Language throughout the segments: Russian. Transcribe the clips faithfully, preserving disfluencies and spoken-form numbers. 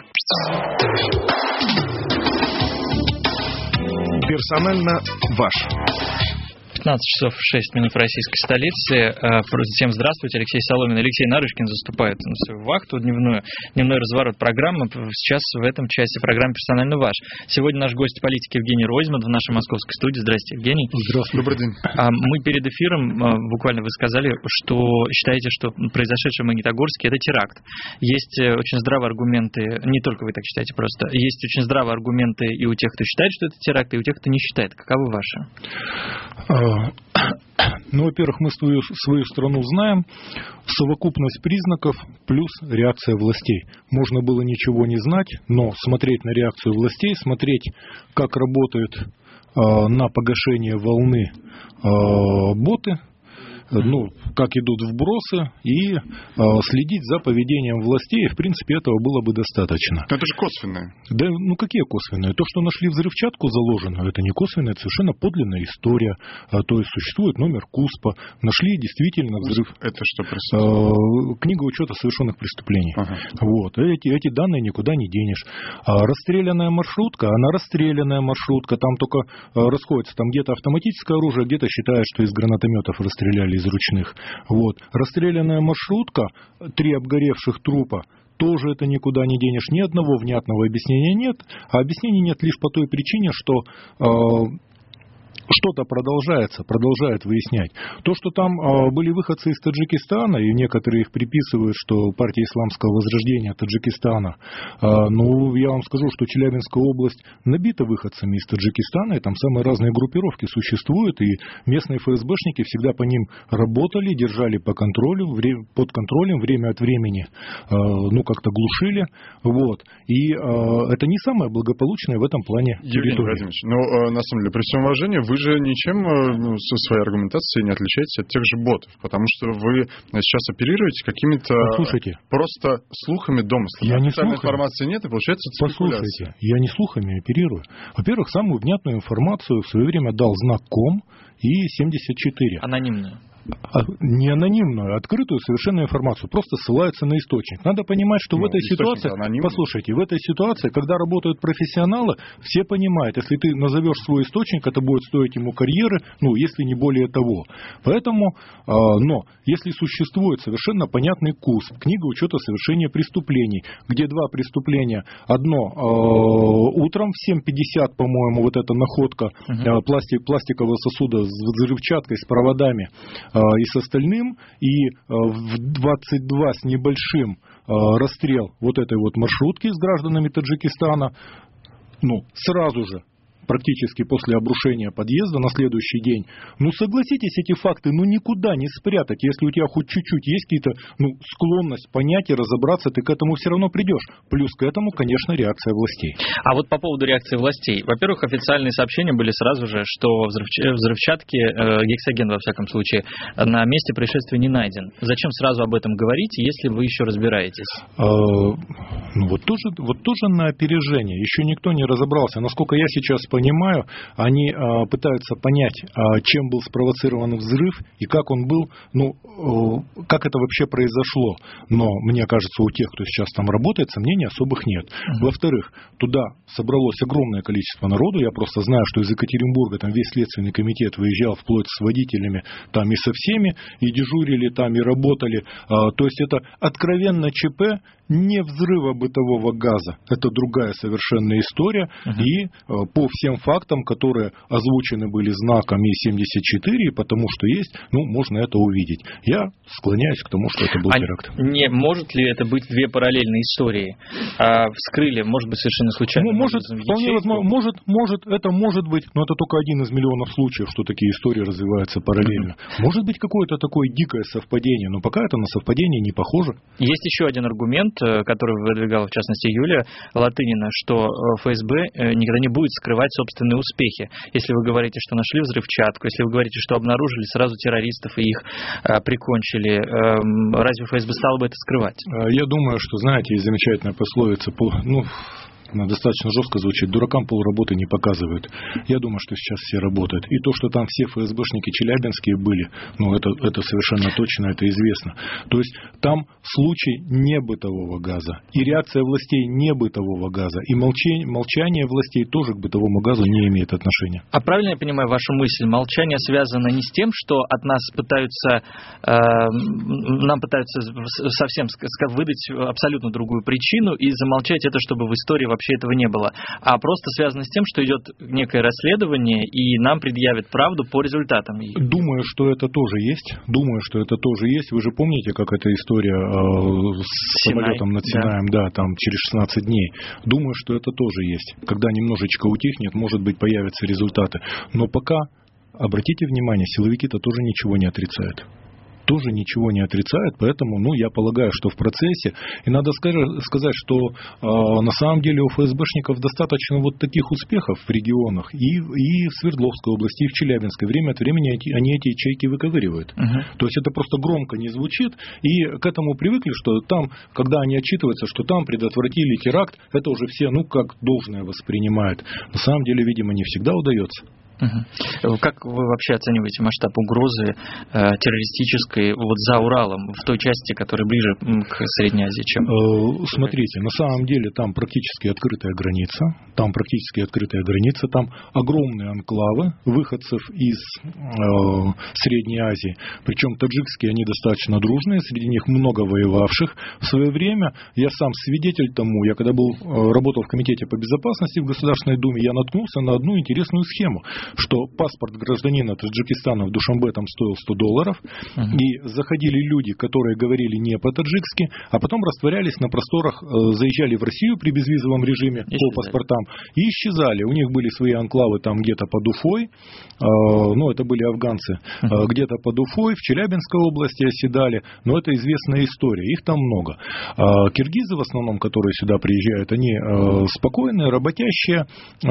Персонально ваш. пятнадцать часов шесть минут в российской столице. Всем здравствуйте. Алексей Соломин. Алексей Нарышкин заступает на свою вахту дневную. Дневной разворот программы. Сейчас в этом часе программа «Персонально ваш». Сегодня наш гость политик Евгений Ройзман в нашей московской студии. Здрасте, Евгений. Здравствуйте. Добрый день. Мы перед эфиром, буквально вы сказали, что считаете, что произошедшее в Магнитогорске – это теракт. Есть очень здравые аргументы, не только вы так считаете просто, есть очень здравые аргументы и у тех, кто считает, что это теракт, и у тех, кто не считает. Каковы ваши? Ну, во-первых, мы свою, свою страну знаем. Совокупность признаков плюс реакция властей. Можно было ничего не знать, но смотреть на реакцию властей, смотреть, как работают э, на погашение волны э, боты, ну, как идут вбросы, и э, следить за поведением властей, в принципе, этого было бы достаточно. Это же косвенное. Да, ну какие косвенные? То, что нашли взрывчатку заложенную, это не косвенная, это совершенно подлинная история. А, то есть существует номер КУСПа, нашли действительно взрыв. Это что происходит? Э, книга учета совершенных преступлений. Ага. Вот. Эти, эти данные никуда не денешь. А расстрелянная маршрутка, она расстрелянная маршрутка, там только э, расходится, там где-то автоматическое оружие, где-то считают, что из гранатометов расстреляли, из ручных. Вот. Расстрелянная маршрутка, три обгоревших трупа, тоже это никуда не денешь. Ни одного внятного объяснения нет. А объяснений нет лишь по той причине, что э, что-то продолжается, продолжает выяснять. То, что там э, были выходцы из Таджикистана, и некоторые их приписывают, что партия исламского возрождения Таджикистана, э, ну, я вам скажу, что Челябинская область набита выходцами из Таджикистана, и там самые разные группировки существуют, и местные ФСБшники всегда по ним работали, держали по контролю, вре, под контролем, время от времени, э, ну, как-то глушили, вот. И э, это не самое благополучное в этом плане территория. Евгений Владимирович, ну, э, на самом деле, при всем уважении, вы же ничем ну, со своей аргументацией не отличаетесь от тех же ботов, потому что вы сейчас оперируете какими-то Послушайте, просто слухами, домыслами. Я не Официальной слухами. информации нет, и получается спекуляция. Послушайте, я не слухами оперирую. Во-первых, самую внятную информацию в свое время дал знак Ком и семьдесят четыре. Анонимную. Не анонимную, а открытую совершенно информацию. Просто ссылаются на источник. Надо понимать, что ну, в этой ситуации... Послушайте, в этой ситуации, когда работают профессионалы, все понимают, если ты назовешь свой источник, это будет стоить ему карьеры, ну, если не более того. Поэтому, э, но, если существует совершенно понятный КУСП, книга учета совершения преступлений, где два преступления, одно э, утром в семь пятьдесят, по-моему, вот эта находка uh-huh. э, пластик, пластикового сосуда с взрывчаткой, с проводами, и с остальным, и в двадцать два с небольшим расстрел вот этой вот маршрутки с гражданами Таджикистана, ну, сразу же, практически после обрушения подъезда на следующий день. Ну, согласитесь, эти факты, ну, никуда не спрятать. Если у тебя хоть чуть-чуть есть какие-то, ну, склонность понять и разобраться, ты к этому все равно придешь. Плюс к этому, конечно, реакция властей. А вот по поводу реакции властей. Во-первых, официальные сообщения были сразу же, что взрывч... взрывчатки, э, гексоген, во всяком случае, на месте происшествия не найден. Зачем сразу об этом говорить, если вы еще разбираетесь? А, ну, вот тоже, вот тоже на опережение. Еще никто не разобрался. Насколько я сейчас понимаю, они а, пытаются понять, а, чем был спровоцирован взрыв и как он был, ну, а, как это вообще произошло. Но, мне кажется, у тех, кто сейчас там работает, сомнений особых нет. Uh-huh. Во-вторых, туда собралось огромное количество народу. Я просто знаю, что из Екатеринбурга там весь следственный комитет выезжал вплоть с водителями, там и со всеми, и дежурили там, и работали. А, то есть это откровенно ЧП, не взрыва бытового газа. Это другая совершенно история. Uh-huh. И а, по всем фактам, которые озвучены были знаком И семьдесят четыре, потому что есть, ну, можно это увидеть. Я склоняюсь к тому, что это был а теракт. Не может ли это быть две параллельные истории? А, вскрыли, может быть, совершенно случайно. Ну, может, вполне возможно, может, может, это может быть, но это только один из миллионов случаев, что такие истории развиваются параллельно. Mm-hmm. Может быть, какое-то такое дикое совпадение, но пока это на совпадение не похоже. Есть еще один аргумент, который выдвигала, в частности, Юлия Латынина, что ФСБ никогда не будет скрывать собственные успехи. Если вы говорите, что нашли взрывчатку, если вы говорите, что обнаружили сразу террористов и их э, прикончили, э, разве ФСБ стало бы это скрывать? Я думаю, что, знаете, есть замечательная пословица, ну, достаточно жестко звучит, дуракам полработы не показывают. Я думаю, что сейчас все работают. И то, что там все ФСБшники челябинские были, ну, это, это совершенно точно, это известно. То есть там случай не бытового газа. И реакция властей не бытового газа. И молчание, молчание властей тоже к бытовому газу не имеет отношения. А правильно я понимаю вашу мысль? Молчание связано не с тем, что от нас пытаются, э, нам пытаются совсем выдать абсолютно другую причину и замолчать это, чтобы в истории вообще этого не было. А просто связано с тем, что идет некое расследование, и нам предъявят правду по результатам. Думаю, что это тоже есть. Думаю, что это тоже есть. Вы же помните, как эта история э, с Синай, самолетом над Синаем, да. да, там через шестнадцать дней. Думаю, что это тоже есть. Когда немножечко утихнет, может быть, появятся результаты. Но пока, обратите внимание, силовики-то тоже ничего не отрицают. тоже ничего не отрицает, поэтому, ну, я полагаю, что в процессе, и надо сказать, что э, на самом деле у ФСБшников достаточно вот таких успехов в регионах, и, и в Свердловской области, и в Челябинской, время от времени эти, они эти ячейки выковыривают. Uh-huh. То есть это просто громко не звучит, и к этому привыкли, что там, когда они отчитываются, что там предотвратили теракт, это уже все, ну, как должное воспринимают. На самом деле, видимо, не всегда удается. Угу. Как вы вообще оцениваете масштаб угрозы э, террористической вот за Уралом, в той части, которая ближе к Средней Азии, чем? Э, смотрите, на самом деле там практически открытая граница, там практически открытая граница, там огромные анклавы выходцев из э, Средней Азии, причем таджикские, они достаточно дружные, среди них много воевавших. В свое время я сам свидетель тому, я когда был, работал в Комитете по безопасности в Государственной Думе, я наткнулся на одну интересную схему, что паспорт гражданина Таджикистана в Душанбе там стоил сто долларов, uh-huh. и заходили люди, которые говорили не по-таджикски, а потом растворялись на просторах, заезжали в Россию при безвизовом режиме исчезали. По паспортам и исчезали. У них были свои анклавы там где-то под Уфой, ну это были афганцы, uh-huh. где-то под Уфой, в Челябинской области оседали, но это известная история, их там много. Киргизы в основном, которые сюда приезжают, они спокойные, работящие,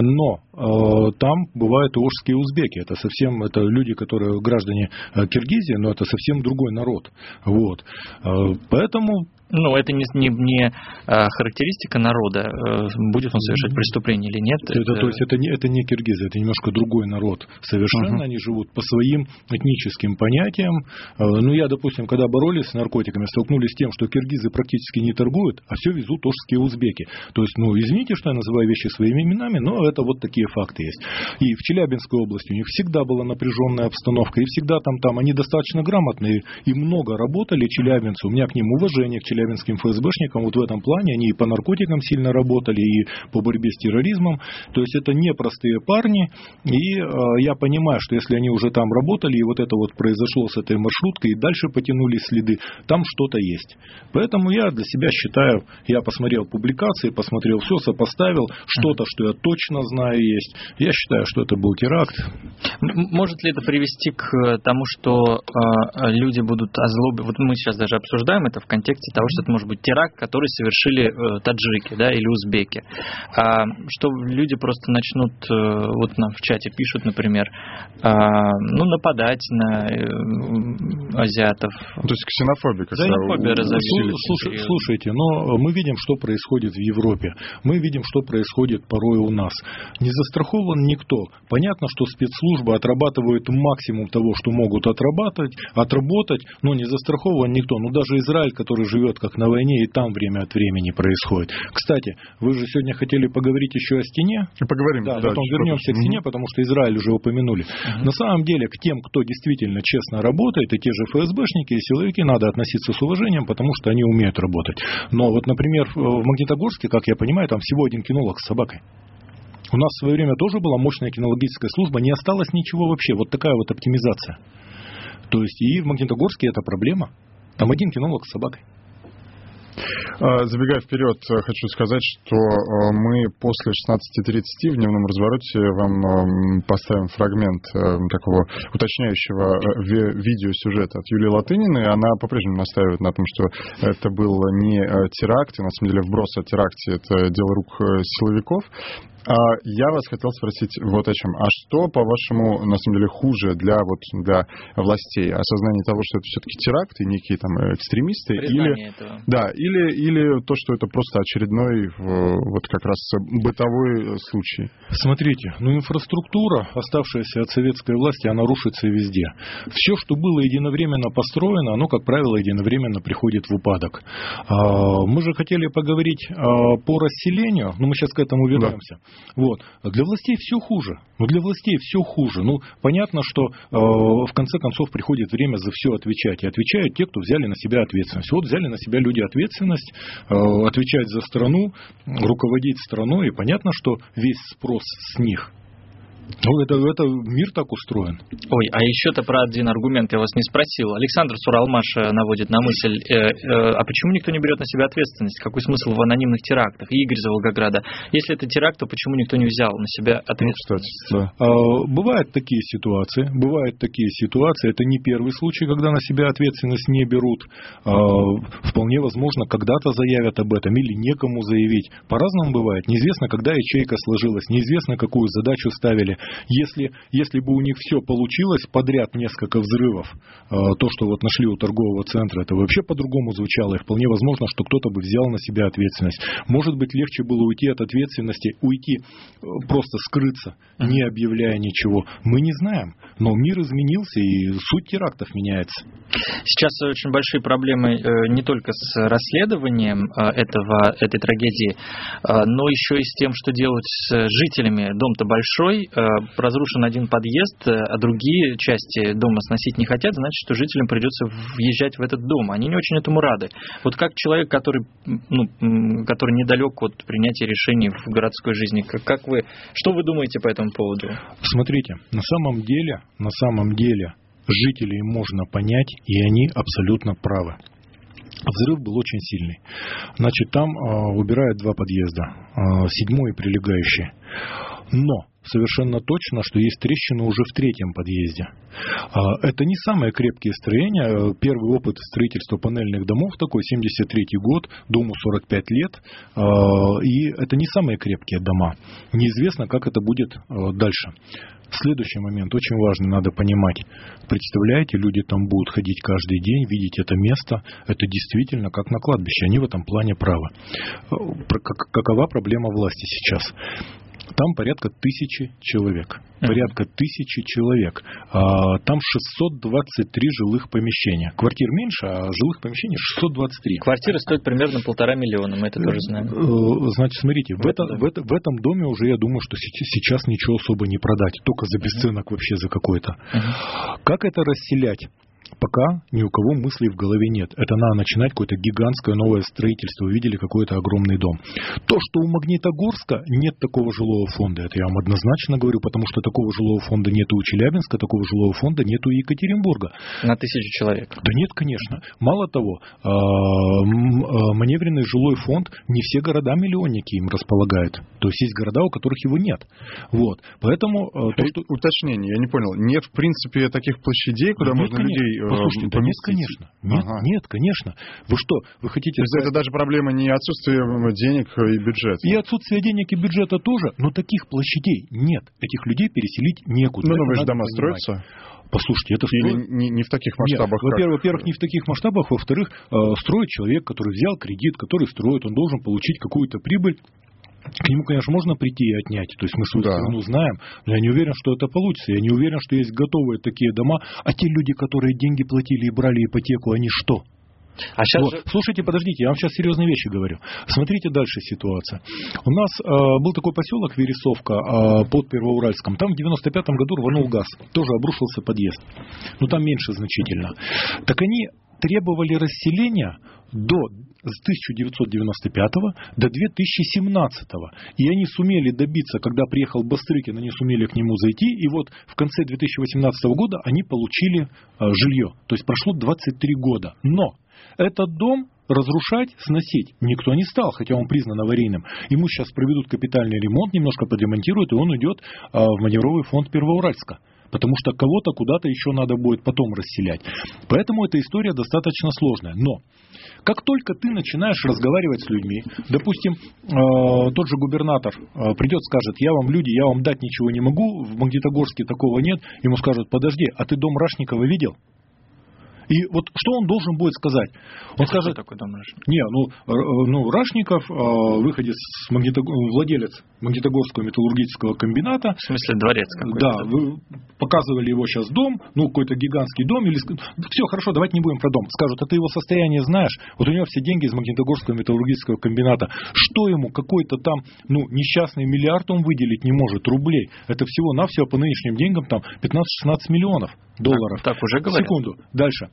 но там бывают ожские узбеки. Это совсем, это люди, которые граждане Киргизии, но это совсем другой народ. Вот. Поэтому... Ну, это не, не, не а, характеристика народа, будет он совершать преступление или нет. Это, это... То есть это не, это не киргизы, это немножко другой народ. Совершенно uh-huh. они живут по своим этническим понятиям. Ну, я, допустим, когда боролись с наркотиками, столкнулись с тем, что киргизы практически не торгуют, а все везут ожские узбеки. То есть, ну, извините, что я называю вещи своими именами, но это вот такие факты есть. И в Челябинской области у них всегда была напряженная обстановка, и всегда там, там они достаточно грамотные, и много работали челябинцы. У меня к ним уважение, к челябинцам, челябинским ФСБшникам, вот в этом плане они и по наркотикам сильно работали, и по борьбе с терроризмом. То есть это непростые парни, и э, я понимаю, что если они уже там работали, и вот это вот произошло с этой маршруткой, и дальше потянулись следы, там что-то есть. Поэтому я для себя считаю, я посмотрел публикации, посмотрел все, сопоставил, что-то, что я точно знаю есть. Я считаю, что это был теракт. Может ли это привести к тому, что э, люди будут озлоблены? Вот мы сейчас даже обсуждаем это в контексте того, что это может быть теракт, который совершили э, таджики, да, или узбеки. А, что люди просто начнут, э, вот нам в чате пишут, например, э, ну, нападать на э, азиатов. То есть ксенофобия. Ксенофобия разовьется. Слушай, слушайте, но мы видим, что происходит в Европе. Мы видим, что происходит порой у нас. Не застрахован никто. Понятно, что спецслужбы отрабатывают максимум того, что могут отрабатывать, отработать, но не застрахован никто. Ну, даже Израиль, который живет как на войне, и там время от времени происходит. Кстати, вы же сегодня хотели поговорить еще о стене. Поговорим. Да, да, потом вернемся к стене, потому что Израиль уже упомянули. Uh-huh. На самом деле, к тем, кто действительно честно работает, и те же ФСБшники, и силовики, надо относиться с уважением, потому что они умеют работать. Но вот, например, в Магнитогорске, как я понимаю, там всего один кинолог с собакой. У нас в свое время тоже была мощная кинологическая служба, не осталось ничего вообще. Вот такая вот оптимизация. То есть и в Магнитогорске это проблема. Там один кинолог с собакой. Забегая вперед, хочу сказать, что мы после шестнадцати тридцати в дневном развороте вам поставим фрагмент такого уточняющего видеосюжета от Юлии Латыниной. Она по-прежнему настаивает на том, что это был не теракт, и на самом деле вброс о теракте — это дело рук силовиков. А я вас хотел спросить вот о чем. А что, по-вашему, на самом деле хуже для, вот, для властей? Осознание того, что это все-таки теракт и некие там экстремисты? Или, этого. Да, или, или то, что это просто очередной вот как раз бытовой случай? Смотрите, ну инфраструктура, оставшаяся от советской власти, она рушится везде. Все, что было единовременно построено, оно, как правило, единовременно приходит в упадок. Мы же хотели поговорить по расселению, но мы сейчас к этому вернемся. Да. Вот. Для властей все хуже. Ну, для властей все хуже. Ну, понятно, что в конце концов приходит время за все отвечать. И отвечают те, кто взяли на себя ответственность. Вот взяли на себя люди ответственность, отвечать за страну, руководить страной. И понятно, что весь спрос с них. Ну, это, это мир так устроен. Ой, а еще-то про один аргумент я вас не спросил. Александр Суралмаш наводит на мысль, э, э, а почему никто не берет на себя ответственность? Какой смысл в анонимных терактах? И Игорь из Волгограда. Если это теракт, то почему никто не взял на себя ответственность? Ну, кстати, да. а, бывают такие ситуации, бывают такие ситуации. Это не первый случай, когда на себя ответственность не берут. А, вполне возможно, когда-то заявят об этом или некому заявить. По-разному бывает. Неизвестно, когда ячейка сложилась, неизвестно, какую задачу ставили. Если, если бы у них все получилось, подряд несколько взрывов, то, что вот нашли у торгового центра, это вообще по-другому звучало, и вполне возможно, что кто-то бы взял на себя ответственность. Может быть, легче было уйти от ответственности, уйти, просто скрыться, не объявляя ничего. Мы не знаем, но мир изменился, и суть терактов меняется. Сейчас очень большие проблемы не только с расследованием этого, этой трагедии, но еще и с тем, что делать с жителями. Дом-то большой, разрушен один подъезд, а другие части дома сносить не хотят, значит, что жителям придется въезжать в этот дом. Они не очень этому рады. Вот как человек, который, ну, который недалек от принятия решений в городской жизни, как вы, что вы думаете по этому поводу? Смотрите, на самом деле, на самом деле жителей можно понять, и они абсолютно правы. Взрыв был очень сильный. Значит, там э, убирают два подъезда, э, седьмой и прилегающий. Но совершенно точно, что есть трещины уже в третьем подъезде. Это не самые крепкие строения. Первый опыт строительства панельных домов такой, семьдесят третий год, дому сорок пять лет. И это не самые крепкие дома. Неизвестно, как это будет дальше. Следующий момент, очень важный, надо понимать. Представляете, люди там будут ходить каждый день, видеть это место. Это действительно как на кладбище. Они в этом плане правы. Какова проблема власти сейчас? Там порядка тысячи человек. Порядка тысячи человек. Там шестьсот двадцать три жилых помещения. Квартир меньше, а жилых помещений шестьсот двадцать три. Квартира стоит примерно полтора миллиона, мы это тоже знаем. Значит, смотрите, в, это, в, это, в этом доме уже, я думаю, что сейчас ничего особо не продать. Только за бесценок вообще за какой-то. Uh-huh. Как это расселять? Пока ни у кого мыслей в голове нет. Это надо начинать какое-то гигантское новое строительство. Вы видели какой-то огромный дом. То, что у Магнитогорска нет такого жилого фонда, это я вам однозначно говорю, потому что такого жилого фонда нет у Челябинска, такого жилого фонда нет у Екатеринбурга. На тысячу человек? Да нет, конечно. Мало того, маневренный жилой фонд не все города-миллионники им располагают. То есть есть города, у которых его нет. Вот. Поэтому... То, что... Уточнение, я не понял. Нет, в принципе, таких площадей, куда нет, можно конечно. людей... Послушайте, да нет, конечно. Нет, ага. нет, конечно. Вы что, вы хотите... То есть сказать... это даже проблема не отсутствие денег и бюджета? И отсутствие денег и бюджета тоже, но таких площадей нет. Этих людей переселить некуда. Ну, новые же дома строятся? Послушайте, это Или строит... не, не в таких масштабах? Нет, во-первых, во-первых, не в таких масштабах. Во-вторых, э, строит человек, который взял кредит, который строит, он должен получить какую-то прибыль. К нему, конечно, можно прийти и отнять, то есть мы свою да. страну знаем, но я не уверен, что это получится, я не уверен, что есть готовые такие дома, а те люди, которые деньги платили и брали ипотеку, они что? А сейчас вот. же... Слушайте, подождите, я вам сейчас серьезные вещи говорю. Смотрите дальше ситуация. У нас э, был такой поселок Вересовка э, под Первоуральском, там в девяносто пятом году рванул газ, тоже обрушился подъезд, но там меньше значительно. Так они требовали расселения до с тысяча девятьсот девяносто пятого до две тысячи семнадцатого. И они сумели добиться, когда приехал Бастрыкин, они сумели к нему зайти, и вот в конце две тысячи восемнадцатого года они получили э, жилье. То есть прошло двадцать три года. Но этот дом разрушать, сносить никто не стал, хотя он признан аварийным. Ему сейчас проведут капитальный ремонт, немножко подремонтируют, и он уйдет э, в маневровый фонд Первоуральска. Потому что кого-то куда-то еще надо будет потом расселять. Поэтому эта история достаточно сложная. Но как только ты начинаешь разговаривать с людьми, допустим, э, тот же губернатор э, придет, скажет, я вам люди, я вам дать ничего не могу, в Магнитогорске такого нет, ему скажут, подожди, а ты дом Рашникова видел? И вот что он должен будет сказать? Он Это скажет... такой дом Рашников? Не, ну, ну Рашников, выходец, Магнитог... владелец Магнитогорского металлургического комбината. В смысле, дворец какой-то? Да, вы показывали его сейчас дом, ну, какой-то гигантский дом. Или... Все, хорошо, давайте не будем про дом. Скажут, а ты его состояние знаешь? Вот у него все деньги из Магнитогорского металлургического комбината. Что ему какой-то там, ну, несчастный миллиард он выделить не может, рублей? Это всего-навсего по нынешним деньгам там пятнадцать-шестнадцать миллионов долларов. Так, так уже говорят. Секунду, дальше.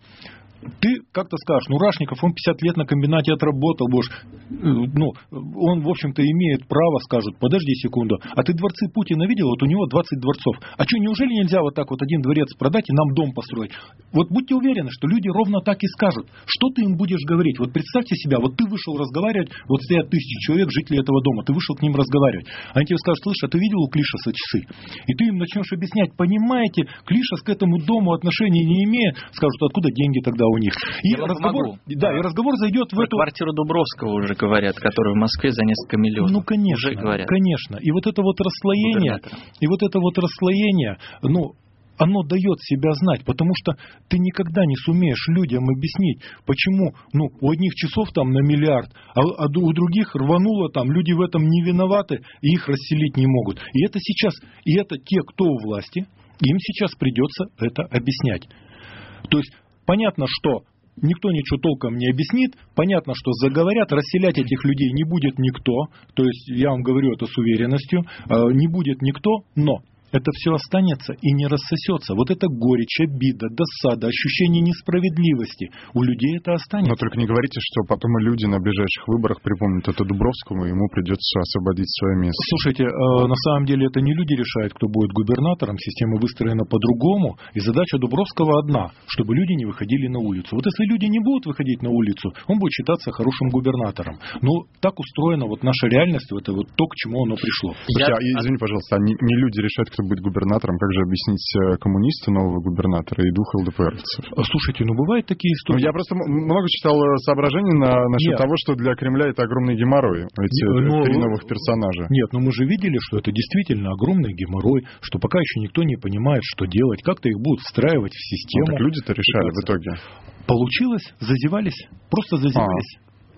Ты как-то скажешь, ну, Рашников, он пятьдесят лет на комбинате отработал, будешь, ну, он, в общем-то, имеет право, скажут, подожди секунду, а ты дворцы Путина видел? Вот у него двадцать дворцов. А что, неужели нельзя вот так вот один дворец продать и нам дом построить? Вот будьте уверены, что люди ровно так и скажут. Что ты им будешь говорить? Вот представьте себя, вот ты вышел разговаривать, вот стоят тысячи человек, жители этого дома, ты вышел к ним разговаривать. Они тебе скажут, слышь, а ты видел у Клишеса часы? И ты им начнешь объяснять, понимаете, Клишес к этому дому отношения не имеет, скажут, откуда деньги тогда у них. И разговор, да, и разговор зайдет в Про эту... квартиру Дубровского уже говорят, которая в Москве за несколько миллионов. Ну, конечно, уже говорят. Конечно. И вот это вот расслоение, и вот это вот расслоение, ну, оно дает себя знать, потому что ты никогда не сумеешь людям объяснить, почему, ну, у одних часов там на миллиард, а, а у других рвануло там, люди в этом не виноваты, и их расселить не могут. И это сейчас, и это те, кто у власти, им сейчас придется это объяснять. То есть, понятно, что никто ничего толком не объяснит. Понятно, что заговорят, расселять этих людей не будет никто. То есть, я вам говорю это с уверенностью, не будет никто, но это все останется и не рассосется. Вот это горечь, обида, досада, ощущение несправедливости. У людей это останется. Но только не говорите, что потом и люди на ближайших выборах припомнят это Дубровскому, и ему придется освободить свое место. Слушайте, на самом деле это не люди решают, кто будет губернатором. Система выстроена по-другому. И задача Дубровского одна, чтобы люди не выходили на улицу. Вот если люди не будут выходить на улицу, он будет считаться хорошим губернатором. Но так устроена вот наша реальность, это вот то, к чему оно пришло. Я... А, извини, пожалуйста, а не, не люди решают, кто будет губернатором, как же объяснить коммуниста, нового губернатора и двух эл дэ пэ эровцев? Слушайте, ну бывают такие истории. Ну, я просто много читал соображений на, насчет Нет. того, что для Кремля это огромный геморрой, эти но, три новых персонажа. Нет, но мы же видели, что это действительно огромный геморрой, что пока еще никто не понимает, что делать, как-то их будут встраивать в систему. Ну, так люди-то решали в итоге. Получилось, зазевались, просто зазевались.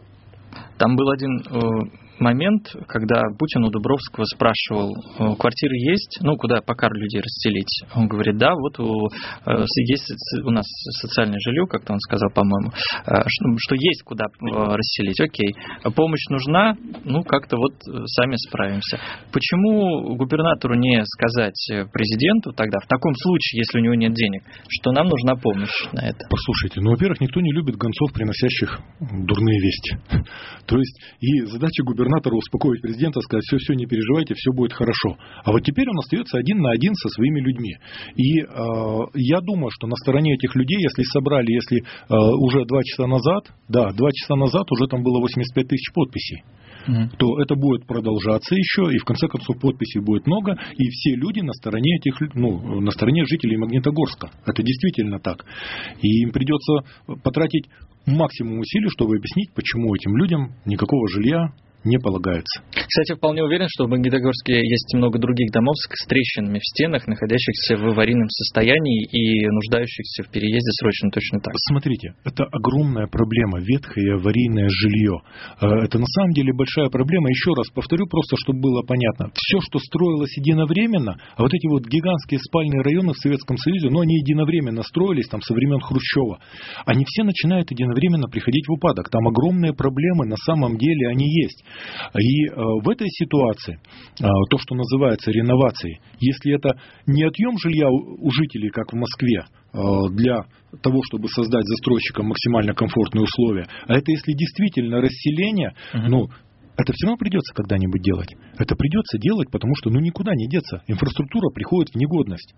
А. Там был один э, момент, когда Путин у Дубровского спрашивал, э, квартиры есть, ну, куда пока людей расселить? Он говорит, да, вот у, э, есть у нас социальное жилье, как-то он сказал, по-моему, э, что, что есть куда э, расселить, окей. Помощь нужна, ну, как-то вот сами справимся. Почему губернатору не сказать президенту тогда, в таком случае, если у него нет денег, что нам нужна помощь на это? Послушайте, ну, во-первых, никто не любит гонцов, приносящих дурные вести. То есть, и задача губернатора успокоить президента, сказать, все-все, не переживайте, все будет хорошо. А вот теперь он остается один на один со своими людьми. И э, я думаю, что на стороне этих людей, если собрали, если э, уже два часа назад, да, два часа назад уже там было восемьдесят пять тысяч подписей, mm-hmm. то это будет продолжаться еще, и в конце концов подписей будет много, и все люди на стороне этих, ну, на стороне жителей Магнитогорска. Это действительно так. И им придется потратить максимум усилий, чтобы объяснить, почему этим людям никакого жилья не полагается. Кстати, вполне уверен, что в Магнитогорске есть много других домов с трещинами в стенах, находящихся в аварийном состоянии и нуждающихся в переезде срочно точно так. Смотрите, это огромная проблема, ветхое и аварийное жилье. Это на самом деле большая проблема. Еще раз повторю, просто чтобы было понятно. Все, что строилось единовременно, а вот эти вот гигантские спальные районы в Советском Союзе, ну, они единовременно строились там со времен Хрущева, они все начинают единовременно приходить в упадок. Там огромные проблемы, на самом деле они есть. И э, в этой ситуации, э, то, что называется реновацией, если это не отъем жилья у, у жителей, как в Москве, э, для того, чтобы создать застройщикам максимально комфортные условия, а это если действительно расселение, uh-huh. ну, это все равно придется когда-нибудь делать. Это придется делать, потому что ну, никуда не деться. Инфраструктура приходит в негодность.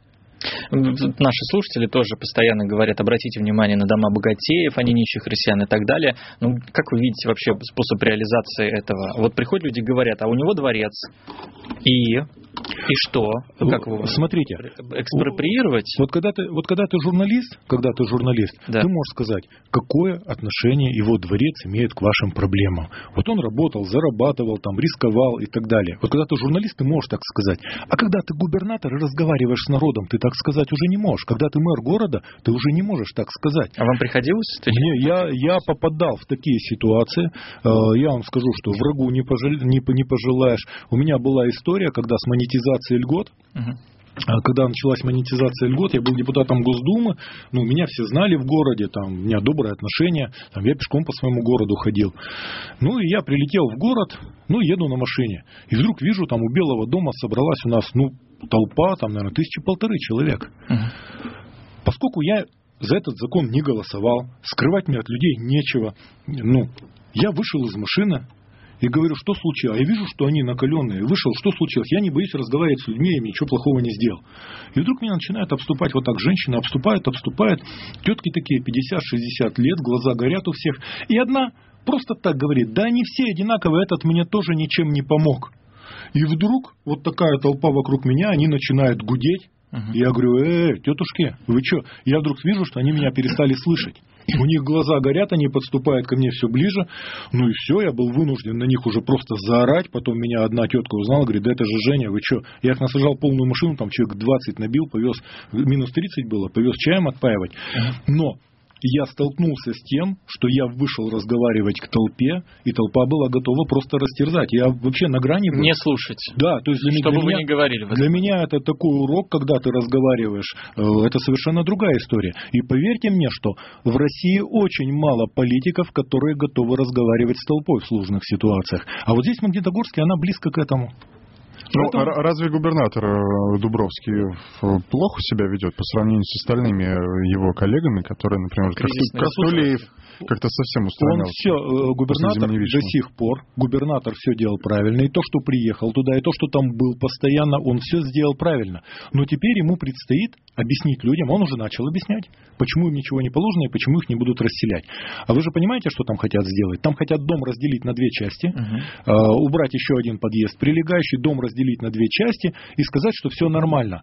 Наши слушатели тоже постоянно говорят, обратите внимание на дома богатеев, а не нищих россиян и так далее. Ну, как вы видите вообще способ реализации этого? Вот приходят люди и говорят, а у него дворец. И... И что? Как его? Смотрите. Экспроприировать? Вот когда ты, вот когда ты журналист, когда ты журналист, да. ты можешь сказать, какое отношение его дворец имеет к вашим проблемам. Вот он работал, зарабатывал, там, рисковал и так далее. Вот когда ты журналист, ты можешь так сказать. А когда ты губернатор и разговариваешь с народом, ты так сказать уже не можешь. Когда ты мэр города, ты уже не можешь так сказать. А вам приходилось? Мне, я, я попадал в такие ситуации. Я вам скажу, что врагу не, пожал, не, не пожелаешь. У меня была история, когда с монетизацией льгот, угу. Когда началась монетизация льгот, я был депутатом Госдумы, ну, меня все знали в городе, там, у меня добрые отношения, там, я пешком по своему городу ходил. Ну, и я прилетел в город, ну, еду на машине, и вдруг вижу, там, у Белого дома собралась у нас, ну, толпа, там, наверное, тысячи полторы человек. Угу. Поскольку я за этот закон не голосовал, скрывать мне от людей нечего, ну, я вышел из машины, и говорю, что случилось? А я вижу, что они накаленные. Вышел, что случилось? Я не боюсь разговаривать с людьми, я ничего плохого не сделал. И вдруг меня начинают обступать вот так женщины, обступают, обступают. Тетки такие, пятьдесят-шестьдесят лет, глаза горят у всех. И одна просто так говорит, да они все одинаковые, этот мне тоже ничем не помог. И вдруг вот такая толпа вокруг меня, они начинают гудеть. Uh-huh. Я говорю, э, тетушки, вы что? Я вдруг вижу, что они меня перестали слышать. У них глаза горят, они подступают ко мне все ближе. Ну и все, я был вынужден на них уже просто заорать. Потом меня одна тетка узнала, говорит, да это же Женя, вы что? Я их насажал полную машину, там человек двадцать набил, повез, минус тридцать было, повез чаем отпаивать. Но я столкнулся с тем, что я вышел разговаривать к толпе, и толпа была готова просто растерзать. Я вообще на грани был. Не слушать. Да, то есть для, Чтобы для вы меня, не говорили. Для меня это такой урок, когда ты разговариваешь. Это совершенно другая история. И поверьте мне, что в России очень мало политиков, которые готовы разговаривать с толпой в сложных ситуациях. А вот здесь в Магнитогорске она близко к этому. Ну, Поэтому... а разве губернатор Дубровский плохо себя ведет по сравнению с остальными его коллегами, которые, например, Костулеев как-то совсем устранял? Он все, губернатор до сих пор, губернатор все делал правильно, и то, что приехал туда, и то, что там был постоянно, он все сделал правильно. Но теперь ему предстоит объяснить людям, он уже начал объяснять, почему им ничего не положено и почему их не будут расселять. А вы же понимаете, что там хотят сделать? Там хотят дом разделить на две части, угу. убрать еще один подъезд прилегающий, дом разделить на две части и сказать, что все нормально.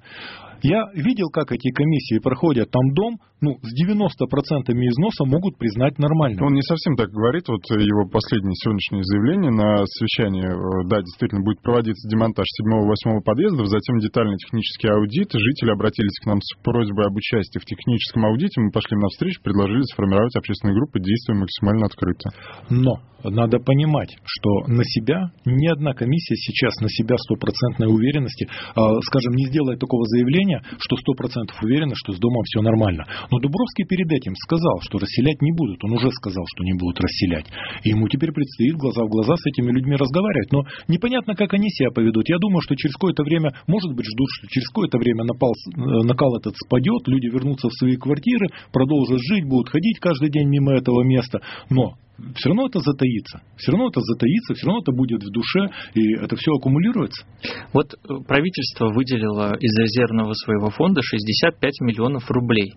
Я видел, как эти комиссии проходят. Там дом, ну, с девяноста процентами износа могут признать нормальным. Он не совсем так говорит. Вот его последнее сегодняшнее заявление на совещании, да, действительно, будет проводиться демонтаж седьмого-восьмого подъездов, затем детальный технический аудит. Жители обратились к нам с просьбой об участии в техническом аудите. Мы пошли им навстречу, предложили сформировать общественные группы, действуя максимально открыто. Но надо понимать, что на себя ни одна комиссия сейчас на себя стопроцентной уверенности, скажем, не сделает такого заявления, что сто процентов уверены, что с домом все нормально. Но Дубровский перед этим сказал, что расселять не будут. Он уже сказал, что не будут расселять. И ему теперь предстоит глаза в глаза с этими людьми разговаривать. Но непонятно, как они себя поведут. Я думаю, что через какое-то время, может быть, ждут, что через какое-то время напал, накал этот спадет, люди вернутся в свои квартиры, продолжат жить, будут ходить каждый день мимо этого места. Но все равно это затаится. Все равно это затаится, все равно это будет в душе, и это все аккумулируется. Вот правительство выделило из резервного своего фонда шестьдесят пять миллионов рублей.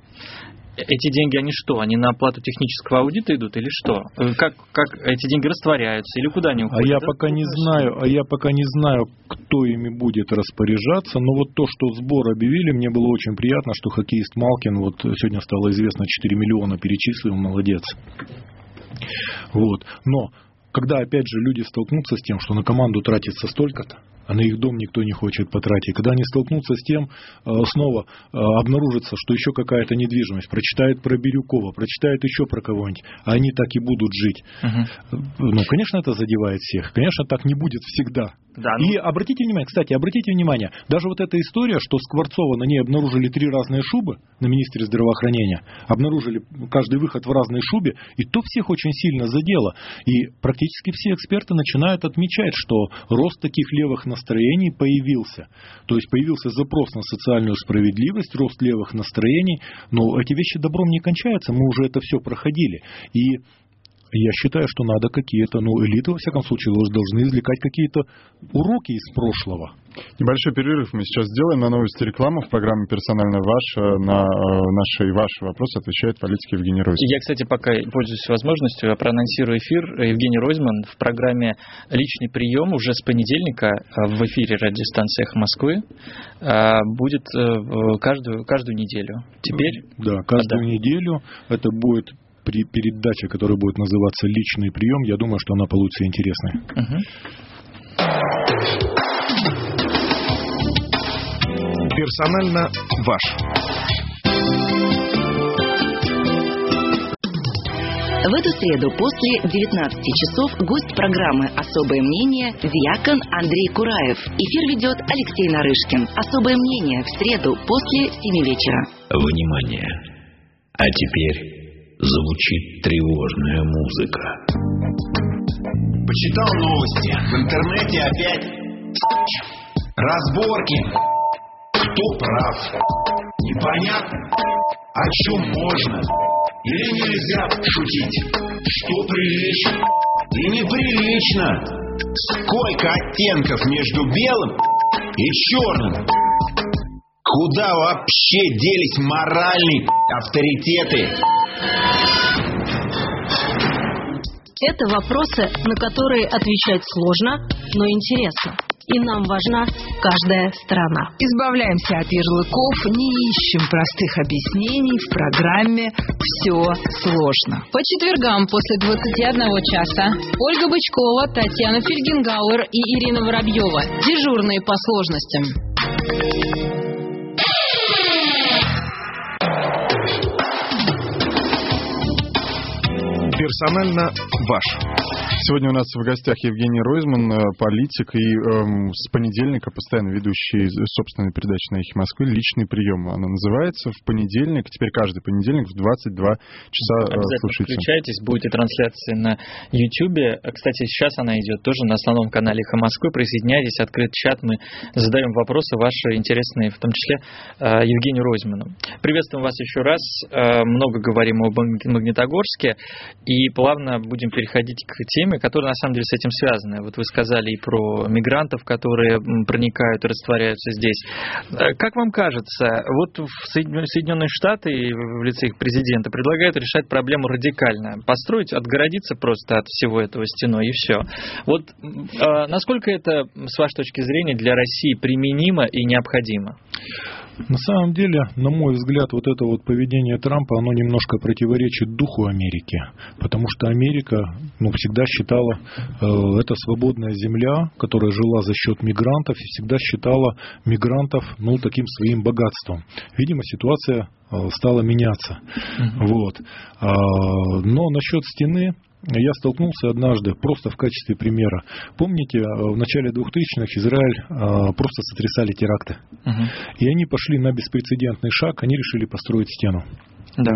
Эти деньги, они что? Они на оплату технического аудита идут или что? Как, как эти деньги растворяются или куда они уходят? А я да? пока не знаю, а я пока не знаю, кто ими будет распоряжаться, но вот то, что сбор объявили, мне было очень приятно, что хоккеист Малкин, вот сегодня стало известно, четыре миллиона перечислил, молодец. Вот. Но когда опять же люди столкнутся с тем, что на команду тратится столько-то, а на их дом никто не хочет потратить. Когда они столкнутся с тем, снова обнаружится, что еще какая-то недвижимость, прочитают про Бирюкова, прочитают еще про кого-нибудь, а они так и будут жить. Угу. Ну, конечно, это задевает всех. Конечно, так не будет всегда. Да, ну... И обратите внимание, кстати, обратите внимание, даже вот эта история, что Скворцова, на ней обнаружили три разные шубы, на министре здравоохранения, обнаружили каждый выход в разной шубе, и то всех очень сильно задело. И практически все эксперты начинают отмечать, что рост таких левых настроений появился. То есть появился запрос на социальную справедливость, рост левых настроений, но эти вещи добром не кончаются, мы уже это все проходили. И Я считаю, что надо какие-то, ну, элиты, во всяком случае, должны извлекать какие-то уроки из прошлого. Небольшой перерыв мы сейчас сделаем. На новости рекламы в программе «Персонально ваш». На наши и ваши вопросы отвечает политик Евгений Ройзман. Я, кстати, пока пользуюсь возможностью, я проанонсирую эфир. Евгений Ройзман в программе «Личный прием» уже с понедельника в эфире радиостанции «Эхо Москвы» будет каждую, каждую неделю. Теперь? Да, каждую а, да. неделю это будет передача, которая будет называться «Личный прием». Я думаю, что она получится интересной. Угу. Персонально ваш. В эту среду после девятнадцати часов гость программы «Особое мнение» диакон Андрей Кураев. Эфир ведет Алексей Нарышкин. «Особое мнение» в среду после семи вечера. Внимание! А теперь звучит тревожная музыка. Почитал новости. В интернете опять разборки. Кто прав? Непонятно. О чем можно или нельзя шутить? Что прилично и неприлично? Сколько оттенков между белым и черным? Куда вообще делись моральные авторитеты? Это вопросы, на которые отвечать сложно, но интересно. И нам важна каждая сторона. Избавляемся от ярлыков, не ищем простых объяснений в программе «Все сложно». По четвергам после двадцати одного часа Ольга Бычкова, Татьяна Фельгенгауэр и Ирина Воробьева. Дежурные по сложностям. Персонально ваш. Сегодня у нас в гостях Евгений Ройзман, политик и эм, с понедельника постоянно ведущий собственной передачи на «Эхе Москвы» «Личный прием». Она называется в понедельник, теперь каждый понедельник в двадцать два часа. Обязательно слушайте. Включайтесь, будет и трансляция на YouTube. Кстати, сейчас она идет тоже на основном канале «Эхо Москвы». Присоединяйтесь, открыт чат, мы задаем вопросы ваши интересные, в том числе Евгению Ройзману. Приветствуем вас еще раз. Много говорим об Магнитогорске и плавно будем переходить к теме, которые на самом деле с этим связаны. Вот вы сказали и про мигрантов, которые проникают и растворяются здесь. Как вам кажется, вот в Соединенные Штаты в лице их президента предлагают решать проблему радикально, построить, отгородиться просто от всего этого стеной и все. Вот насколько это, с вашей точки зрения, для России применимо и необходимо? На самом деле, на мой взгляд, вот это вот поведение Трампа, оно немножко противоречит духу Америки, потому что Америка, ну, всегда считала, э, это свободная земля, которая жила за счет мигрантов, и всегда считала мигрантов, ну, таким своим богатством. Видимо, ситуация э, стала меняться. Mm-hmm. Вот. А, но насчет стены... Я столкнулся однажды, просто в качестве примера. Помните, в начале двухтысячных Израиль а, просто сотрясали теракты. Uh-huh. И они пошли на беспрецедентный шаг, они решили построить стену. Да.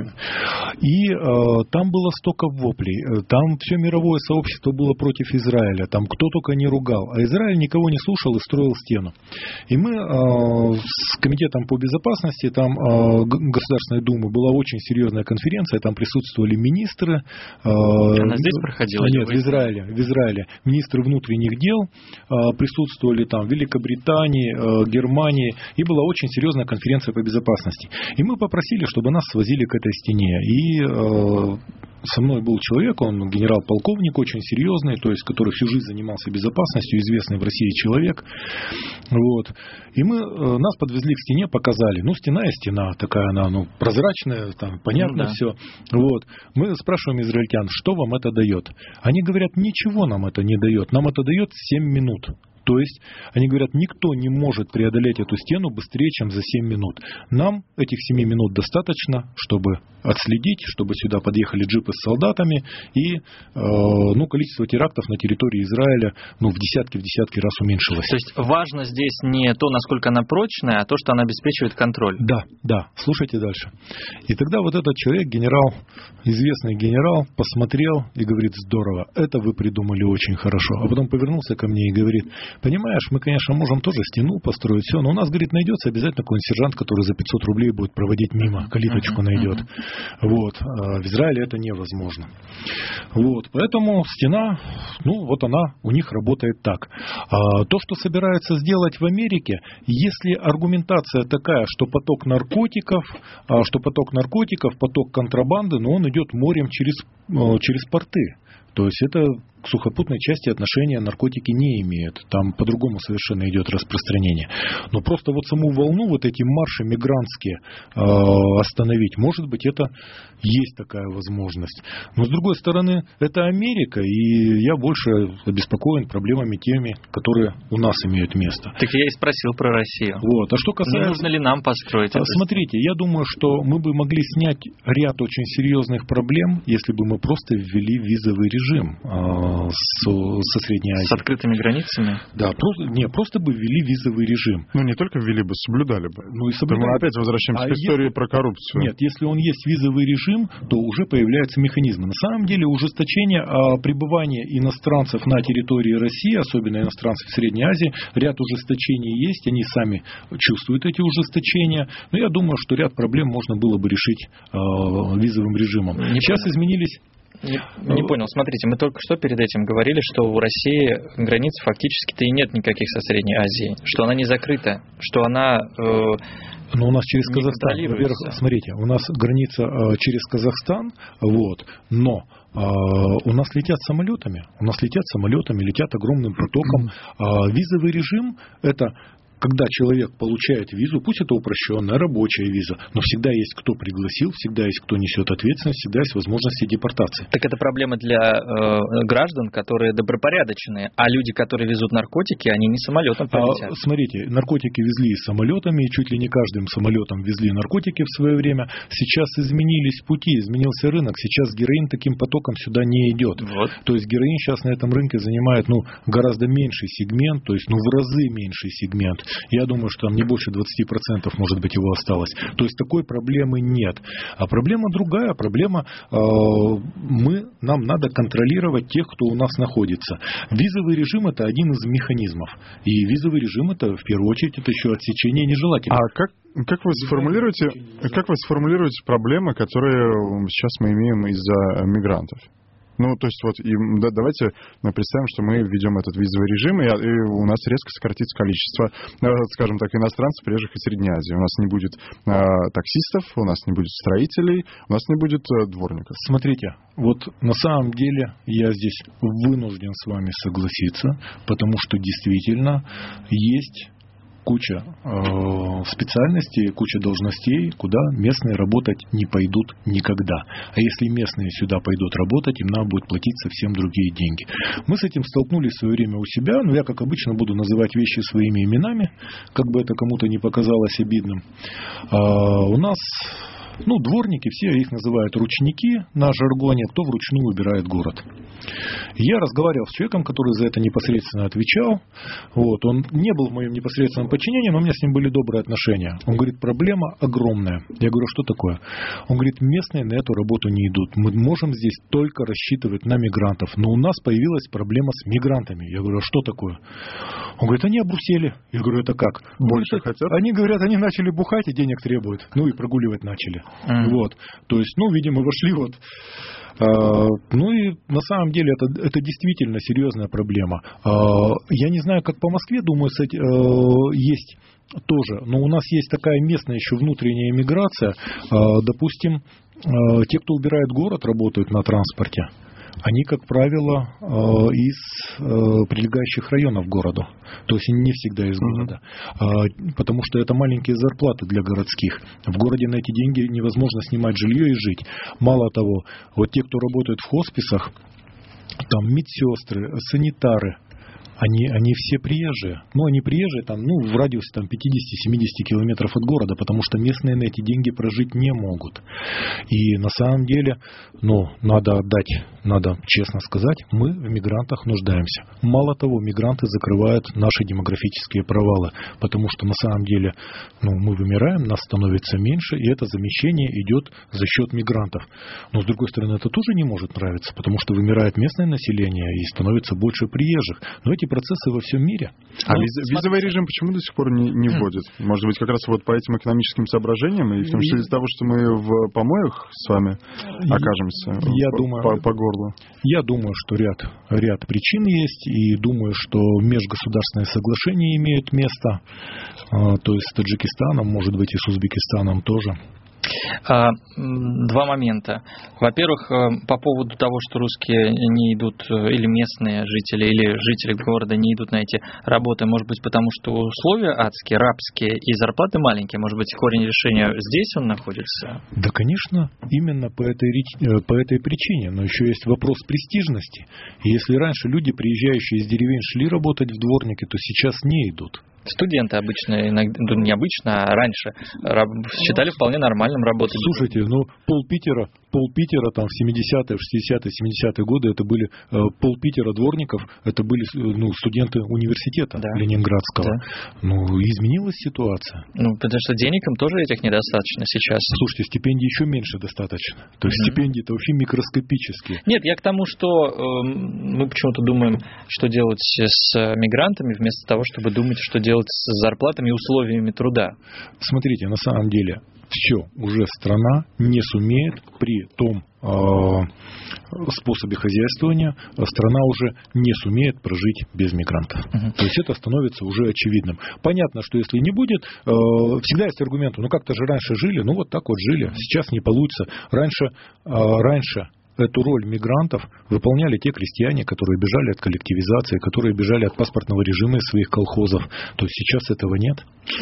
И э, там было столько воплей, там все мировое сообщество было против Израиля, там кто только не ругал, а Израиль никого не слушал и строил стену. И мы э, с Комитетом по безопасности, там э, Государственной Думы была очень серьезная конференция, там присутствовали министры. Э, Она здесь проходила? Нет, в Израиле, в Израиле. Министры внутренних дел э, присутствовали там, в Великобритании, э, Германии, и была очень серьезная конференция по безопасности. И мы попросили, чтобы нас свозили к этой стене. И э, со мной был человек, он генерал-полковник очень серьезный, то есть, который всю жизнь занимался безопасностью, известный в России человек. Вот. И мы, э, нас подвезли к стене, показали. Ну, стена и стена, такая она, ну, прозрачная, там, понятно, ну, да. Все. Вот. Мы спрашиваем израильтян, что вам это дает? Они говорят, ничего нам это не дает. Нам это дает семь минут. То есть, они говорят, никто не может преодолеть эту стену быстрее, чем за семь минут. Нам этих семи минут достаточно, чтобы отследить, чтобы сюда подъехали джипы с солдатами, и э, ну, количество терактов на территории Израиля ну, в десятки, в десятки раз уменьшилось. То есть, важно здесь не то, насколько она прочная, а то, что она обеспечивает контроль. Да, да. Слушайте дальше. И тогда вот этот человек, генерал, известный генерал, посмотрел и говорит, здорово, это вы придумали очень хорошо. А потом повернулся ко мне и говорит, Понимаешь, мы, конечно, можем тоже стену построить, все, но у нас, говорит, найдется обязательно какой-нибудь сержант, который за пятьсот рублей будет проводить мимо, калиточку найдет. Вот. А в Израиле это невозможно. Вот. Поэтому стена, ну, вот она у них работает так. А то, что собирается сделать в Америке, если аргументация такая, что поток наркотиков, что поток наркотиков, поток контрабанды, но он идет морем через, через порты. То есть это к сухопутной части отношения наркотики не имеют. Там по-другому совершенно идет распространение. Но просто вот саму волну, вот эти марши мигрантские э, остановить, может быть, это есть такая возможность. Но с другой стороны, это Америка, и я больше обеспокоен проблемами теми, которые у нас имеют место. Так я и спросил про Россию. Вот. А что касается... Не нужно ли нам построить это? Смотрите, я думаю, что мы бы могли снять ряд очень серьезных проблем, если бы мы просто ввели визовый режим э, С, со Средней Азией. С открытыми границами? Да, просто, не, просто бы ввели визовый режим. Ну, не только ввели бы, соблюдали бы. Ну, и соблюдали. Мы опять возвращаемся а к истории если... про коррупцию. Нет, если он есть визовый режим, то уже появляются механизмы. На самом деле, ужесточение а, пребывания иностранцев на территории России, особенно иностранцев в Средней Азии, ряд ужесточений есть, они сами чувствуют эти ужесточения. Но я думаю, что ряд проблем можно было бы решить а, визовым режимом. Не Сейчас понял. изменились... Не, не понял. Смотрите, мы только что перед этим говорили, что у России границы фактически-то и нет никаких со Средней Азией, что она не закрыта, что она... Э, Но у нас через Казахстан, во-первых, смотрите, у нас граница э, через Казахстан, вот, но э, у нас летят самолетами, у нас летят самолетами, летят огромным потоком. Э, визовый режим – это... Когда человек получает визу, пусть это упрощенная рабочая виза, но всегда есть кто пригласил, всегда есть кто несет ответственность, всегда есть возможности депортации. Так это проблема для э, граждан, которые добропорядочные, а люди, которые везут наркотики, они не самолетом полетят. А, смотрите, наркотики везли самолетами, и чуть ли не каждым самолетом везли наркотики в свое время. Сейчас изменились пути, изменился рынок, сейчас героин таким потоком сюда не идет. Вот. То есть героин сейчас на этом рынке занимает ну, гораздо меньший сегмент, то есть ну, в разы меньший сегмент. Я думаю, что там не больше двадцать процентов, может быть, его осталось. То есть такой проблемы нет. А проблема другая. Проблема, э, мы, нам надо контролировать тех, кто у нас находится. Визовый режим – это один из механизмов. И визовый режим – это, в первую очередь, это еще отсечение нежелательного. А как, как, вы сформулируете, как вы сформулируете проблемы, которые сейчас мы имеем из-за мигрантов? Ну, то есть, вот, и, да, давайте представим, что мы введем этот визовый режим, и, и у нас резко сократится количество, скажем так, иностранцев, приезжих из Средней Азии. У нас не будет а, таксистов, у нас не будет строителей, у нас не будет а, дворников. Смотрите, вот на самом деле я здесь вынужден с вами согласиться, потому что действительно есть... куча э, специальностей, куча должностей, куда местные работать не пойдут никогда. А если местные сюда пойдут работать, им надо будет платить совсем другие деньги. Мы с этим столкнулись в свое время у себя, но я, как обычно, буду называть вещи своими именами, как бы это кому-то не показалось обидным. Э, у нас... Ну, дворники, все их называют ручники на жаргоне, кто вручную убирает город. Я разговаривал с человеком, который за это непосредственно отвечал. Вот, он не был в моем непосредственном подчинении, но у меня с ним были добрые отношения. Он говорит, проблема огромная. Я говорю, что такое? Он говорит, местные на эту работу не идут. Мы можем здесь только рассчитывать на мигрантов. Но у нас появилась проблема с мигрантами. Я говорю, а что такое? Он говорит, они обрусели. Я говорю, это как? Больше хотят? Они говорят, они начали бухать и денег требуют. Ну и прогуливать начали. Mm. Вот. То есть, ну, видимо, вошли вот. А, ну и на самом деле это, это действительно серьезная проблема. А, я не знаю, как по Москве, думаю, кстати, а, есть тоже, но у нас есть такая местная еще внутренняя миграция. А, допустим, а, те, кто убирает город, работают на транспорте. Они, как правило, из прилегающих районов городу. То есть они не всегда из города. Потому что это маленькие зарплаты для городских. В городе на эти деньги невозможно снимать жилье и жить. Мало того, вот те, кто работают в хосписах, там медсестры, санитары, Они, они все приезжие. Ну, они приезжие там, ну, в радиусе там, пятьдесят-семьдесят километров от города, потому что местные на эти деньги прожить не могут. И на самом деле, ну, надо отдать, надо честно сказать, мы в мигрантах нуждаемся. Мало того, мигранты закрывают наши демографические провалы, потому что на самом деле, ну, мы вымираем, нас становится меньше, и это замещение идет за счет мигрантов. Но, с другой стороны, это тоже не может нравиться, потому что вымирает местное население и становится больше приезжих. Но эти такие процессы во всем мире. А ну, виз, визовый режим почему до сих пор не, не вводят? Может быть, как раз вот по этим экономическим соображениям, и в том числе из-за того, что мы в помоях с вами окажемся я по, думаю, по, по горлу? Я думаю, что ряд, ряд причин есть, и думаю, что межгосударственные соглашения имеют место, то есть с Таджикистаном, может быть, и с Узбекистаном тоже. Два момента. Во-первых, по поводу того, что русские не идут, или местные жители, или жители города не идут на эти работы, может быть, потому что условия адские, рабские, и зарплаты маленькие, может быть, корень решения здесь он находится? Да, конечно, именно по этой, по этой причине, но еще есть вопрос престижности. Если раньше люди, приезжающие из деревень, шли работать в дворники, то сейчас не идут. Студенты обычно, иногда, ну, не обычно, а раньше считали вполне нормальным работать. Слушайте, ну пол Питера, пол Питера там в семидесятые, в шестидесятые, семидесятые годы это были э, пол Питера дворников, это были ну, студенты университета да. Ленинградского. Да. Ну, изменилась ситуация. Ну, потому что денег им тоже этих недостаточно сейчас. Слушайте, стипендий еще меньше достаточно. То есть mm-hmm. стипендии-то вообще микроскопические. Нет, я к тому, что э, мы почему-то думаем, что делать с мигрантами, вместо того, чтобы думать, что делать с зарплатами и условиями труда. Смотрите, на самом деле все, уже страна не сумеет при том э, способе хозяйствования, страна уже не сумеет прожить без мигрантов. Uh-huh. То есть это становится уже очевидным. Понятно, что если не будет, э, всегда есть аргументы, ну как-то же раньше жили, ну вот так вот жили, сейчас не получится. Раньше, э, раньше эту роль мигрантов выполняли те крестьяне, которые бежали от коллективизации, которые бежали от паспортного режима из своих колхозов. То есть сейчас этого нет.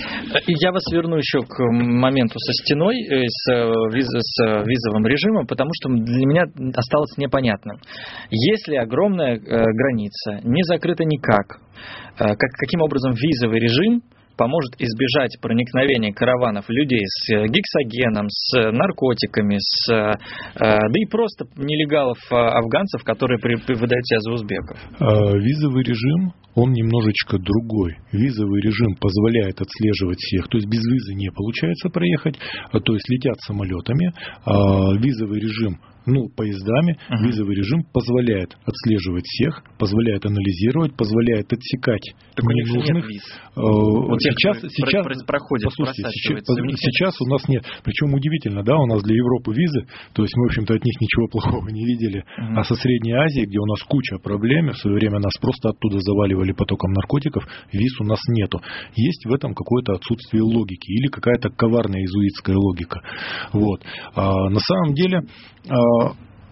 Я вас верну еще к моменту со стеной, с, виз, с визовым режимом, потому что для меня осталось непонятным. Если огромная граница не закрыта никак, как, каким образом визовый режим поможет избежать проникновения караванов людей с гексогеном, с наркотиками, с, да и просто нелегалов афганцев, которые выдают себя за узбеков? Визовый режим, он немножечко другой. Визовый режим позволяет отслеживать всех, то есть без визы не получается проехать, то есть летят самолетами. Визовый режим, ну, поездами, uh-huh. визовый режим позволяет отслеживать всех, позволяет анализировать, позволяет отсекать так ненужных. Нет виз. Вот тех, сейчас, сейчас, проходят, послушайте, сейчас, сейчас у нас нет. Причем удивительно, да, у нас для Европы визы, то есть мы, в общем-то, от них ничего плохого не видели. Uh-huh. А со Средней Азии, где у нас куча проблем, в свое время нас просто оттуда заваливали потоком наркотиков, виз у нас нету. Есть в этом какое-то отсутствие логики или какая-то коварная иезуитская логика. Вот. А, на самом деле, а,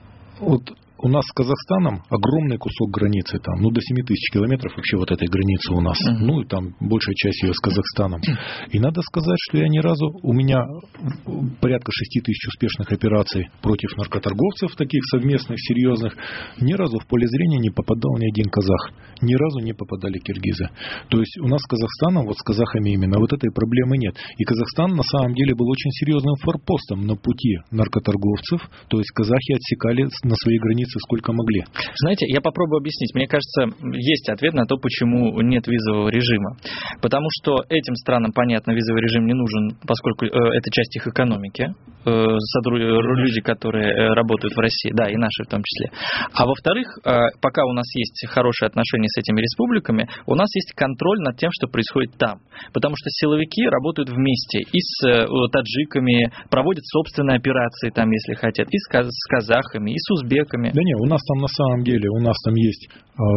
вот у нас с Казахстаном огромный кусок границы, там, ну, до семь тысяч километров вообще вот этой границы у нас. Uh-huh. Ну, и там большая часть ее с Казахстаном. И надо сказать, что я ни разу, у меня порядка шесть тысяч успешных операций против наркоторговцев, таких совместных, серьезных, ни разу в поле зрения не попадал ни один казах. Ни разу не попадали киргизы. То есть у нас с Казахстаном, вот с казахами именно, вот этой проблемы нет. И Казахстан на самом деле был очень серьезным форпостом на пути наркоторговцев. То есть казахи отсекали на своей границе сколько могли. Знаете, я попробую объяснить. Мне кажется, есть ответ на то, почему нет визового режима. Потому что этим странам, понятно, визовый режим не нужен, поскольку э, это часть их экономики. Э, люди, которые э, работают в России, да, и наши в том числе. А во-вторых, э, пока у нас есть хорошие отношения с этими республиками, у нас есть контроль над тем, что происходит там. Потому что силовики работают вместе и с э, таджиками, проводят собственные операции там, если хотят, и с, каз- с казахами, и с узбеками. Да не, у нас там на самом деле, у нас там есть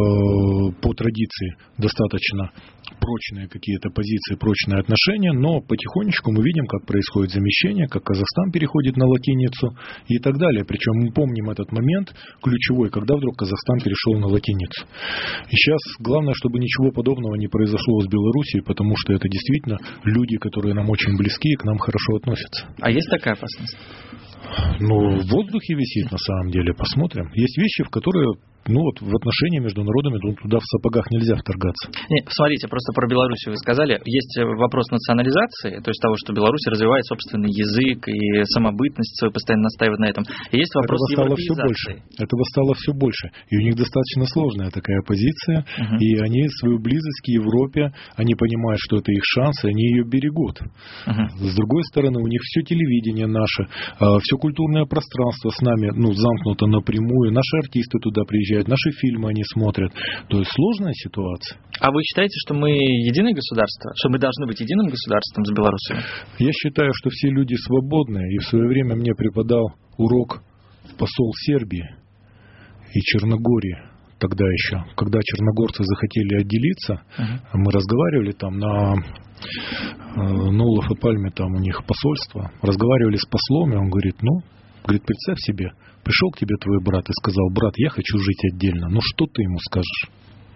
э, по традиции достаточно прочные какие-то позиции, прочные отношения, но потихонечку мы видим, как происходит замещение, как Казахстан переходит на латиницу и так далее. Причем мы помним этот момент ключевой, когда вдруг Казахстан перешел на латиницу. И сейчас главное, чтобы ничего подобного не произошло с Белоруссией, потому что это действительно люди, которые нам очень близки и к нам хорошо относятся. А есть такая опасность? Ну, в воздухе висит, на самом деле. Посмотрим. Есть вещи, в которые, ну вот, в отношении между народами туда в сапогах нельзя вторгаться. Не, смотрите, просто про Белоруссию вы сказали. Есть вопрос национализации, то есть того, что Беларусь развивает собственный язык и самобытность свою, постоянно настаивает на этом. И есть вопрос Этого стало все больше. Этого стало все больше. И у них достаточно сложная такая позиция. Uh-huh. И они свою близость к Европе, они понимают, что это их шанс, и они ее берегут. Uh-huh. С другой стороны, у них все телевидение наше, все культурное пространство с нами, ну, замкнуто напрямую. Наши артисты туда приезжают. приезжают, наши фильмы они смотрят. То есть сложная ситуация. А вы считаете, что мы единое государство? Что мы должны быть единым государством с Беларусью? Я считаю, что все люди свободны. И в свое время мне преподал урок посол Сербии и Черногории. Тогда еще, когда черногорцы захотели отделиться, uh-huh. мы разговаривали там на Нулов и Пальме, там у них посольство, разговаривали с послом, и он говорит, ну, говорит, представь себе, пришел к тебе твой брат и сказал, брат, я хочу жить отдельно, ну что ты ему скажешь?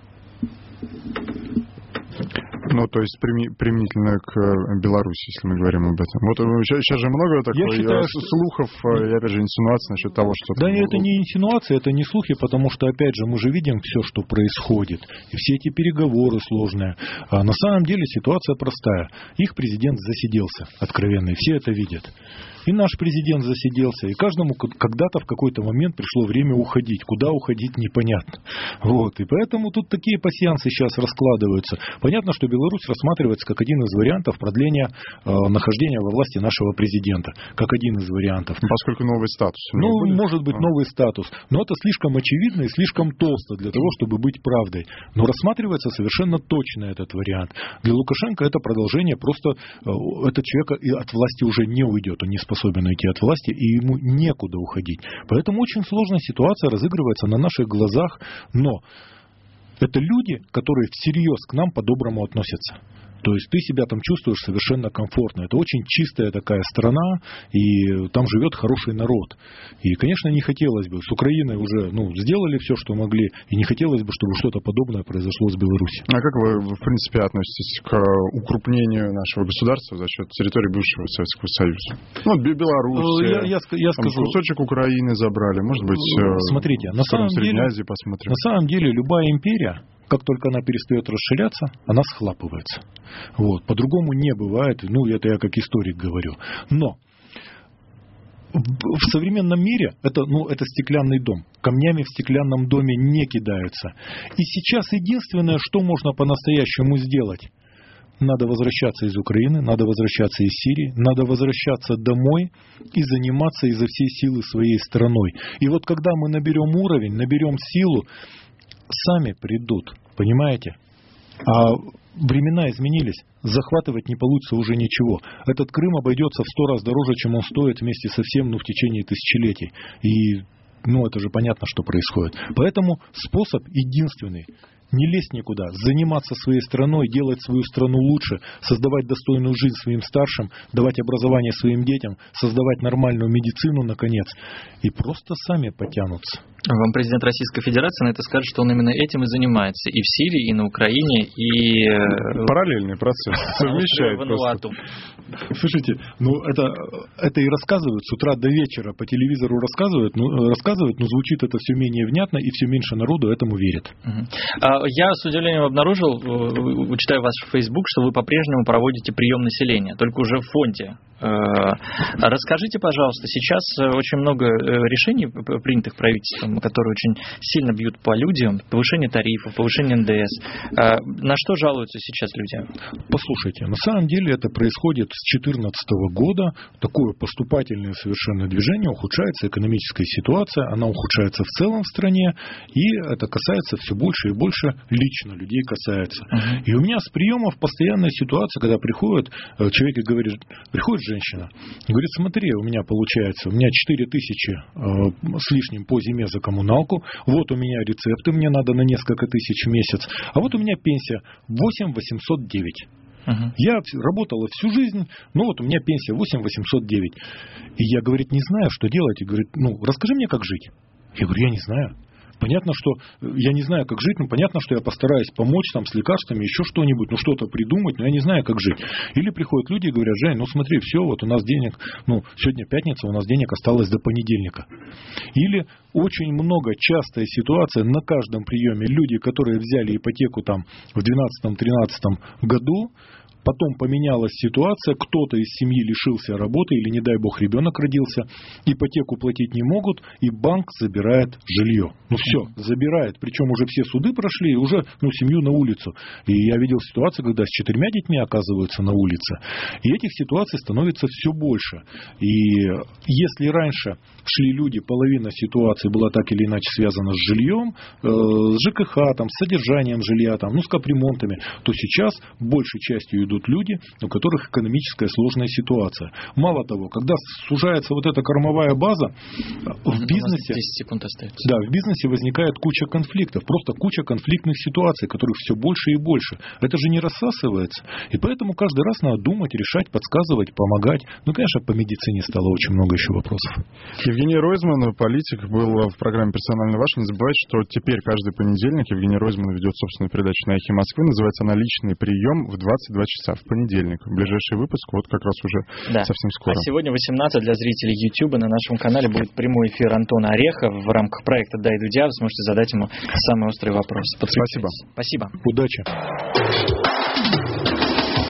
Ну, то есть применительно к Беларуси, если мы говорим об этом. Вот сейчас же много такой считаю, слухов что... и, опять же, инсинуаций насчет того, что... Да, это не инсинуация, это не слухи, потому что, опять же, мы же видим все, что происходит. И все эти переговоры сложные. А на самом деле ситуация простая. Их президент засиделся, откровенно, и все это видят. И наш президент засиделся, и каждому когда-то в какой-то момент пришло время уходить. Куда уходить, непонятно. Вот. И поэтому тут такие пасьянсы сейчас раскладываются. Понятно, что Беларусь рассматривается как один из вариантов продления э, нахождения во власти нашего президента. Как один из вариантов. Поскольку новый статус. Ну, будет? Может быть, а. новый статус. Но это слишком очевидно и слишком толсто для того, чтобы быть правдой. Но рассматривается совершенно точно этот вариант. Для Лукашенко это продолжение. Просто э, этот человек от власти уже не уйдет. Он не способен уйти от власти, и ему некуда уходить. Поэтому очень сложная ситуация разыгрывается на наших глазах, но это люди, которые всерьез к нам по-доброму относятся. То есть ты себя там чувствуешь совершенно комфортно. Это очень чистая такая страна, и там живет хороший народ. И, конечно, не хотелось бы. С Украиной уже ну, сделали все, что могли, и не хотелось бы, чтобы что-то подобное произошло с Беларусью. А как вы, в принципе, относитесь к укрупнению нашего государства за счет территории бывшего Советского Союза? Ну, Беларусь, я, я, я скажу, кусочек Украины забрали, может быть, смотрите, на самом деле, Азии посмотрим. На самом деле, любая империя, как только она перестает расширяться, она схлапывается. Вот. По-другому не бывает. Ну, это я как историк говорю. Но в современном мире это, ну, это стеклянный дом. Камнями в стеклянном доме не кидаются. И сейчас единственное, что можно по-настоящему сделать, надо возвращаться из Украины, надо возвращаться из Сирии, надо возвращаться домой и заниматься изо всей силы своей страной. И вот когда мы наберем уровень, наберем силу, сами придут, понимаете? А времена изменились, захватывать не получится уже ничего. Этот Крым обойдется в сто раз дороже, чем он стоит вместе со всем, ну, в течение тысячелетий. И, ну, это же понятно, что происходит. Поэтому способ единственный. Не лезть никуда, заниматься своей страной, делать свою страну лучше, создавать достойную жизнь своим старшим, давать образование своим детям, создавать нормальную медицину, наконец, и просто сами потянутся. Вам президент Российской Федерации на это скажет, что он именно этим и занимается. И в Сирии, и на Украине, и... Параллельный процесс. Совмещает просто. Слушайте, ну это, это и рассказывают с утра до вечера, по телевизору рассказывают, ну, рассказывают, но звучит это все менее внятно, и все меньше народу этому верит. Я с удивлением обнаружил, читая ваш Facebook, что вы по-прежнему проводите прием населения, только уже в фонде. Расскажите, пожалуйста, сейчас очень много решений, принятых правительством, которые очень сильно бьют по людям, повышение тарифов, повышение эн дэ эс. На что жалуются сейчас люди? Послушайте, на самом деле это происходит с две тысячи четырнадцатого года, такое поступательное совершенно движение, ухудшается экономическая ситуация, она ухудшается в целом в стране, и это касается все больше и больше лично людей касается. Uh-huh. И у меня с приемов постоянная ситуация, когда приходит человек и говорит, приходит женщина, и говорит, смотри, у меня получается, у меня четыре тысячи э, с лишним по зиме за коммуналку, вот у меня рецепты, мне надо на несколько тысяч в месяц, а вот у меня пенсия восемь тысяч восемьсот девять. Uh-huh. Я работала всю жизнь, но вот у меня пенсия восемь тысяч восемьсот девять. И я, говорит, не знаю, что делать. И говорит, ну, расскажи мне, как жить. Я говорю, я не знаю. Понятно, что я не знаю, как жить, но понятно, что я постараюсь помочь там с лекарствами, еще что-нибудь, ну что-то придумать, но я не знаю, как жить. Или приходят люди и говорят, Жень, ну смотри, все, вот у нас денег, ну сегодня пятница, у нас денег осталось до понедельника. Или очень много, частая ситуация на каждом приеме, люди, которые взяли ипотеку там в двенадцатом-тринадцатом году, потом поменялась ситуация, кто-то из семьи лишился работы или, не дай бог, ребенок родился, ипотеку платить не могут, и банк забирает жилье. Ну все, забирает. Причем уже все суды прошли, и уже ну, семью на улицу. И я видел ситуацию, когда с четырьмя детьми оказываются на улице. И этих ситуаций становится все больше. И если раньше шли люди, половина ситуации была так или иначе связана с жильем, э, с ЖКХ, там, с содержанием жилья, там, ну, с капремонтами, то сейчас большей частью идут люди, у которых экономическая сложная ситуация. Мало того, когда сужается вот эта кормовая база, в бизнесе, десять секунд остается. Да, в бизнесе возникает куча конфликтов, просто куча конфликтных ситуаций, которых все больше и больше. Это же не рассасывается. И поэтому каждый раз надо думать, решать, подсказывать, помогать. Ну, конечно, по медицине стало очень много еще вопросов. Евгений Ройзман, политик, был в программе «Персонально ваш». Не забывайте, что теперь каждый понедельник Евгений Ройзман ведет собственную передачу на «Эхе Москвы». Называется она «Личный прием» в двадцать два часа в понедельник. Ближайший выпуск вот как раз уже да. совсем скоро. А сегодня восемнадцать для зрителей YouTube на нашем канале будет прямой эфир Антона Ореха в рамках проекта «Дай Дудя». Вы сможете задать ему самые острые вопросы. Спасибо. Спасибо. Удачи.